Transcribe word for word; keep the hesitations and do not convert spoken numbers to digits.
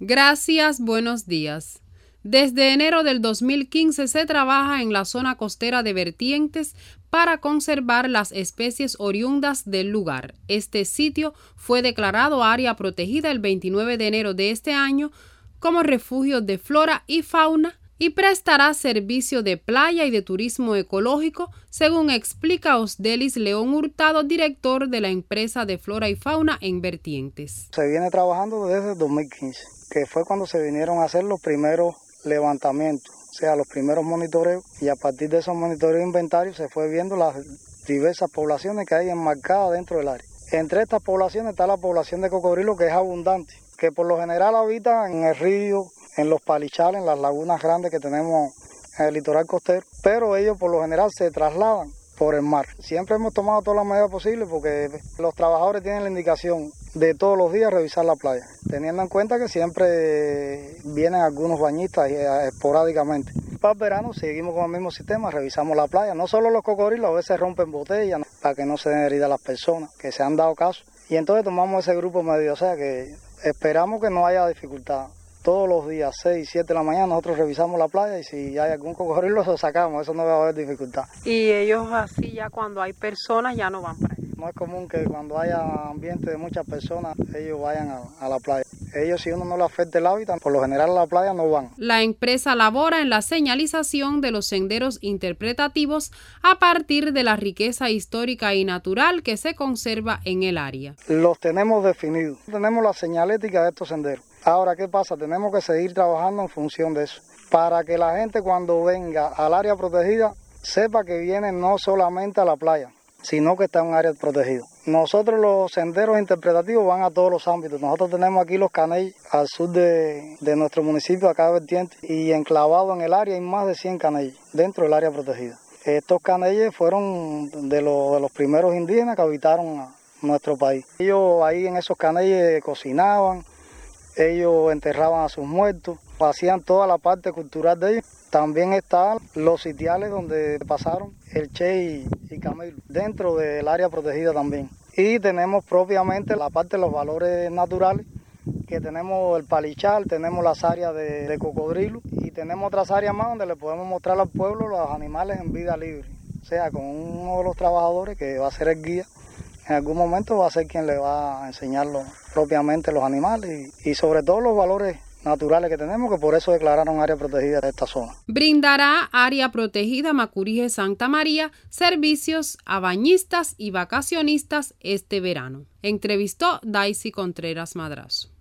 Gracias, buenos días. Desde enero del dos mil quince se trabaja en la zona costera de Vertientes para conservar las especies oriundas del lugar. Este sitio fue declarado área protegida el veintinueve de enero de este año como refugio de flora y fauna y prestará servicio de playa y de turismo ecológico, según explica Osdelis León Hurtado, director de la empresa de flora y fauna en Vertientes. Se viene trabajando desde el dos mil quince, que fue cuando se vinieron a hacer los primeros levantamientos, o sea, los primeros monitoreos, y a partir de esos monitoreos e inventarios se fue viendo las diversas poblaciones que hay enmarcadas dentro del área. Entre estas poblaciones está la población de cocodrilo, que es abundante, que por lo general habita en el río, en los palichales, en las lagunas grandes que tenemos en el litoral costero, pero ellos por lo general se trasladan por el mar. Siempre hemos tomado todas las medidas posibles porque los trabajadores tienen la indicación de todos los días revisar la playa, teniendo en cuenta que siempre vienen algunos bañistas esporádicamente. Para el verano seguimos con el mismo sistema, revisamos la playa, no solo los cocodrilos, a veces rompen botellas para que no se den heridas a las personas, que se han dado caso, y entonces tomamos ese grupo de medidas, o sea que esperamos que no haya dificultad. Todos los días, seis, siete de la mañana, nosotros revisamos la playa y si hay algún cocodrilo lo sacamos, eso no va a haber dificultad. Y ellos así ya cuando hay personas ya no van para allá. No es común que cuando haya ambiente de muchas personas ellos vayan a, a la playa. Ellos, si uno no le afecta el hábitat, por lo general a la playa no van. La empresa labora en la señalización de los senderos interpretativos a partir de la riqueza histórica y natural que se conserva en el área. Los tenemos definidos, tenemos la señalética de estos senderos. Ahora, ¿qué pasa? Tenemos que seguir trabajando en función de eso, para que la gente cuando venga al área protegida sepa que viene no solamente a la playa, sino que está en un área protegida. Nosotros los senderos interpretativos van a todos los ámbitos. Nosotros tenemos aquí los canelles al sur de, de nuestro municipio, acá de Vertientes, y enclavados en el área hay más de cien canelles dentro del área protegida. Estos canelles fueron de los, de los primeros indígenas que habitaron a nuestro país. Ellos ahí en esos canelles cocinaban, ellos enterraban a sus muertos, hacían toda la parte cultural de ellos. También están los sitiales donde pasaron el Che y, y Camilo, dentro del área protegida también. Y tenemos propiamente la parte de los valores naturales, que tenemos el palichal, tenemos las áreas de, de cocodrilo y tenemos otras áreas más donde le podemos mostrar al pueblo los animales en vida libre. O sea, con uno de los trabajadores que va a ser el guía, en algún momento va a ser quien le va a enseñar propiamente los animales y, y sobre todo los valores naturales que tenemos, que por eso declararon área protegida de esta zona. Brindará área protegida Macurije Santa María servicios a bañistas y vacacionistas este verano. Entrevistó Daisy Contreras Madrazo.